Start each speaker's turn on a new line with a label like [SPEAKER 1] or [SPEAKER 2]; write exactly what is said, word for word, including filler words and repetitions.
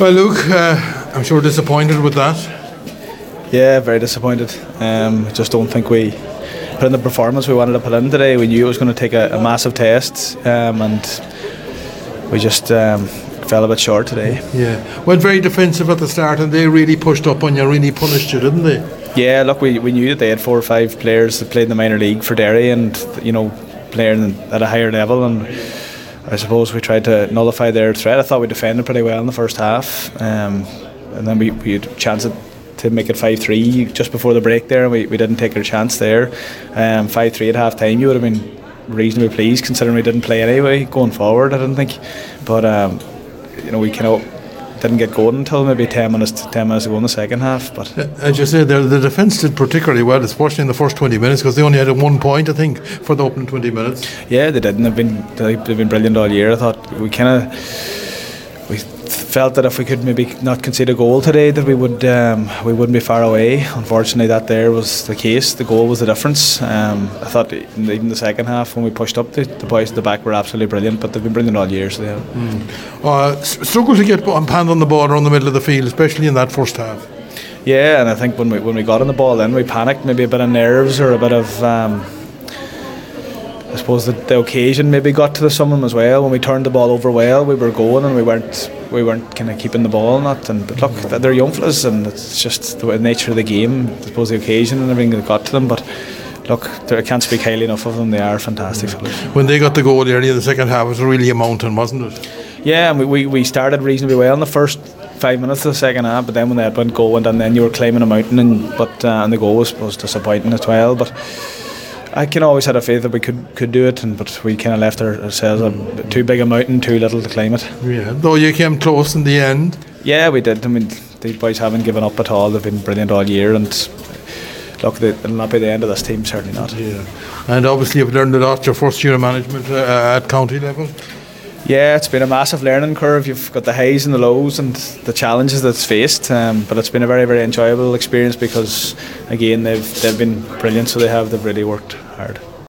[SPEAKER 1] Well, Luke, uh, I'm sure disappointed with that.
[SPEAKER 2] Yeah, very disappointed. Um, just don't think we put in the performance we wanted to put in today. We knew it was going to take a, a massive test, um, and we just um, fell a bit short today.
[SPEAKER 1] Yeah, went very defensive at the start, and they really pushed up on you, really punished you, didn't they?
[SPEAKER 2] Yeah, look, we, we knew that they had four or five players that played in the minor league for Derry, and you know, playing at a higher level, and I suppose we tried to nullify their threat. I thought we defended pretty well in the first half, um, and then we, we had a chance to make it five three just before the break there, and we, we didn't take our chance there. um, five three at half time, you would have been reasonably pleased considering we didn't play anyway going forward, I didn't think. But um, you know, we kind of didn't get going until maybe ten minutes ten minutes ago in the second half. But
[SPEAKER 1] as you said, the defence did particularly well, especially in the first twenty minutes, because they only had a one point, I think, for the opening twenty minutes.
[SPEAKER 2] Yeah, they did, and they've been they've been brilliant all year. I thought we kind of we felt that if we could maybe not concede a goal today, that we would um, we wouldn't be far away. Unfortunately, that there was the case. The goal was the difference. Um, I thought even the second half when we pushed up, the, the boys at the back were absolutely brilliant, but they've been brilliant all year. So they have.
[SPEAKER 1] Mm. Uh, struggled to get hand on the ball around the middle of the field, especially in that first half.
[SPEAKER 2] Yeah, and I think when we when we got on the ball, then we panicked. Maybe a bit of nerves or a bit of. Um, I suppose that the occasion maybe got to the someone as well. When we turned the ball over well, we were going and we weren't we weren't kind of keeping the ball. Not and but look, they're young fellas and it's just the nature of the game. I suppose the occasion and everything that got to them. But look, I can't speak highly enough of them. They are fantastic fellas.
[SPEAKER 1] When they got the goal early in the second half, it was really a mountain, wasn't it?
[SPEAKER 2] Yeah, and we, we, we started reasonably well in the first five minutes of the second half, but then when they went going and then you were climbing a mountain, and but uh, and the goal was, was disappointing as well. But I can always had a faith that we could, could do it, and but we kind of left our, ourselves a, too big a mountain, too little to climb it.
[SPEAKER 1] Yeah, though you came close in the end.
[SPEAKER 2] Yeah, we did. I mean, these boys haven't given up at all. They've been brilliant all year, and look, they, it'll not be the end of this team, certainly not.
[SPEAKER 1] Yeah, and obviously you've learned a lot your first year of management uh, at county level.
[SPEAKER 2] Yeah, it's been a massive learning curve. You've got the highs and the lows and the challenges that's faced, um, but it's been a very, very enjoyable experience because, again, they've they've been brilliant. So they have. They've really worked hard.